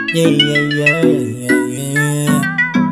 Yeah, yeah, yeah, yeah, yeah.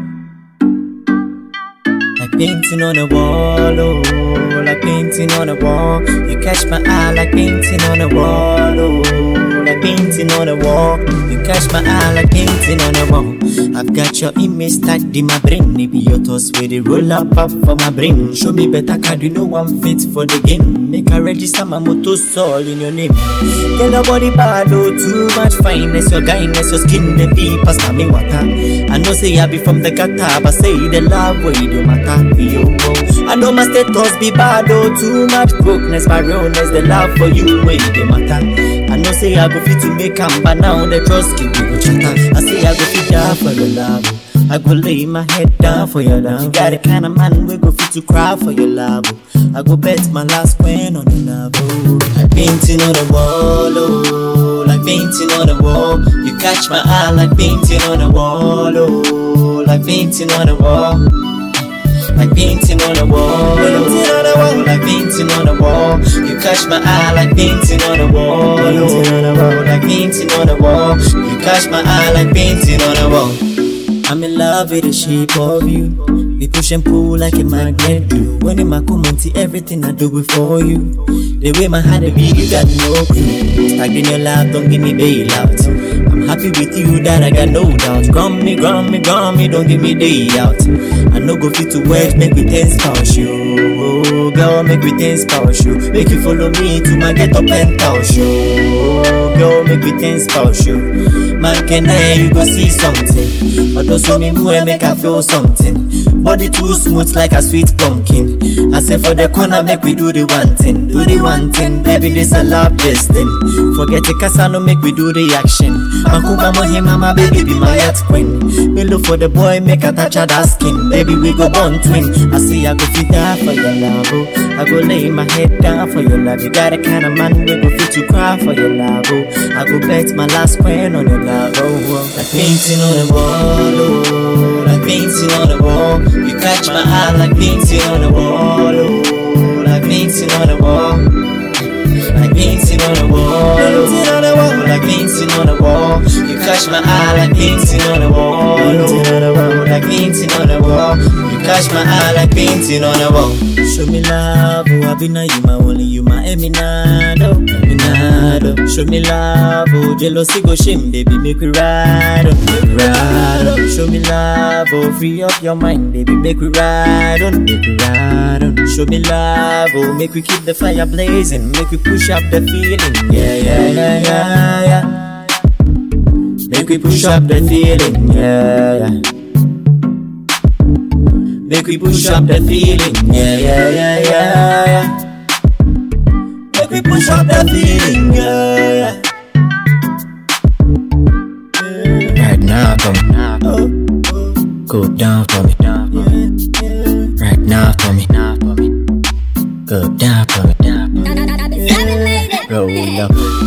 Like painting on a wall, oh, like painting on a wall. You catch my eye like painting on a wall, oh, like painting on a wall. You catch my eye like painting on a wall. I've got your image stacked in my brain. Maybe your thoughts with the roll up for my brain. Show me better card, you know I'm fit for the game. Make I register my motto soul in your name. Tell your body bad, oh, too much fineness. Your guyness, your skin, the deep as me water. I know say I be from the gutter, but say the love way do matter. Yo, I know my status be bad, oh, too much brokenness. My realness, the love for you way they matter. I know say I go fit to make come, but now the trust keep me go chatter. I say I go fit down for the love. I go lay my head down for your love. You got the kind of man we go fit to cry for your love. I go bet my last coin on your love. Oh, like painting on the wall, oh, like painting on the wall. You catch my eye like painting on the wall, oh, like painting on the wall. Like painting on the wall, like painting on the wall. You catch my eye like painting on the wall, like painting on the wall. You catch my eye like painting on the wall. I'm in love with the shape of you. We push and pull like a magnet do. When in my community, everything I do it for you. The way my heart beat, you got no clue. Stuck in your love, don't give me bail out. I'm happy with you, that I got no doubt. Grum me, don't give me day out. I no go fit to work, make me 10 spouse you. Oh, girl, make me 10 spouse you. Make you follow me to my get up and house you. Oh, girl, make me 10 spouse you. Man, can I, you go see something. But also me more, make I feel something. Body too smooth like a sweet pumpkin. I say for the corner, make we do the one thing. Do the one thing, baby, this a love this thing. Forget the casano, make we do the action. Makuba mohe mama, baby, be my yacht queen. Me look for the boy, make a touch of that skin. Baby, we go born twin. I say I go fit down for your love, oh. I go lay my head down for your love. You got the kind of man we go fit to cry for your love, oh. I go bet my last coin on your love, oh. Like painting on the wall, oh, like painting on the wall. You catch my eye like painting on the wall, oh, like painting on the wall. Like painting on the wall, oh, like painting on the wall. You catch my eye like painting on the wall, oh, like painting on the wall. You catch my eye like painting on the wall. Show me love, oh, Abina, you my only, you my eminado, eminado. Show me love, oh, jealousy go shame, baby, make we ride, oh, make we ride, oh. Show me love, oh, free up your mind, baby, make we ride, oh, make we ride, oh. Show me love, oh, make we keep the fire blazing, make we push up the feeling, yeah, yeah, yeah, yeah, yeah. Make we push up the feeling, yeah, yeah. Make we push up the feeling, yeah, yeah, yeah, yeah, yeah. Make we push up the feeling, yeah, yeah. Right now for me, go down for me, right now for me, go down for me, roll up.